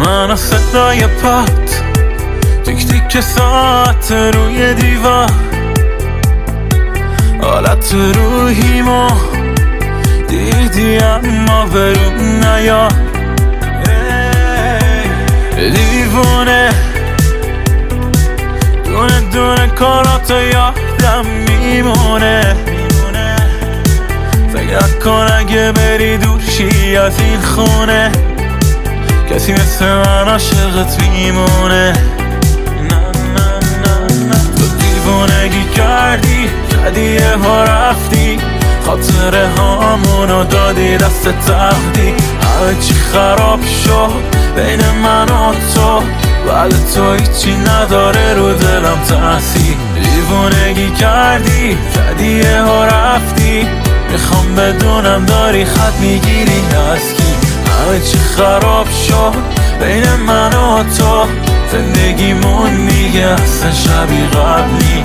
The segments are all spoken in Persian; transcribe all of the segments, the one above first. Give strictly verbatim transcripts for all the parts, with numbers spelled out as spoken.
من و صدای پات، تیک تیک ساعت روی دیوار، حالت روحیمو دیدی اما برون نیار. دیوونه دونه دونه کاراتو یادم میمونه. فکر کن اگه بری دورشی از این خونه، کسی مثل من عاشقت میمونه. نه نه نه نه تو دیوونگی کردی، زدی یه ها رفتی، خاطره هامونو دادی دست تختی. همه چی خراب شد بین من و تو، ولی تو هیچی نداره رو دلم تاثیر. دیوونگی کردی، زدی یه ها رفتی، میخوام بدونم داری خط میگیری از کی. همه چی خراب شد بین من و تو، زندگیمون دیگه اصلا شبیه قبلی.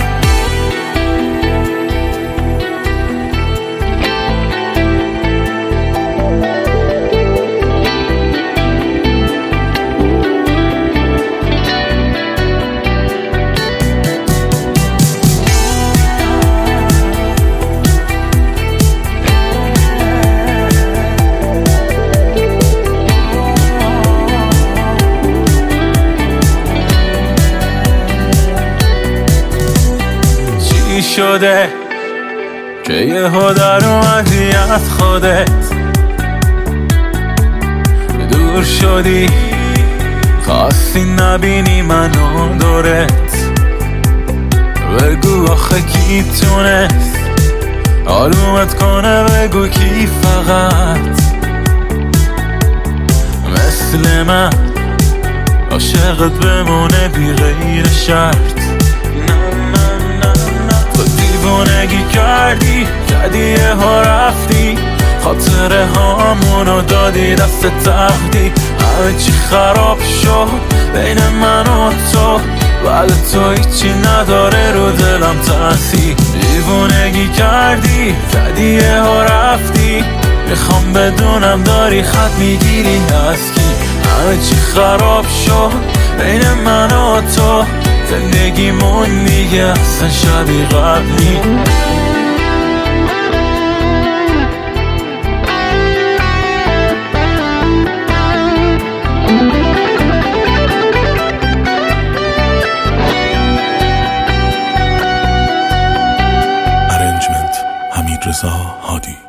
شده که یه ها در اومدی از خودت، دور شدی خواستی نبینی منو دورت. بگو آخه کی تونست آرومت کنه، بگو کی فقط مثل من عاشقت بمونه بی غیر شرط. دیوونگی کردی، زدی یه ها رفتی، خاطره هامونو دادی دست تختی. همه چی خراب شد بین من و تو، ولی تو هیچی نداره رو دلم تاثیر. دیوونگی کردی، زدی یه ها رفتی، میخوام بدونم داری خط میگیری از کی. همه چی خراب شد بین من و تو، زندگیمون دیگه اصلا شبیه قبلی. ارنجمنت حمید رضا هادی.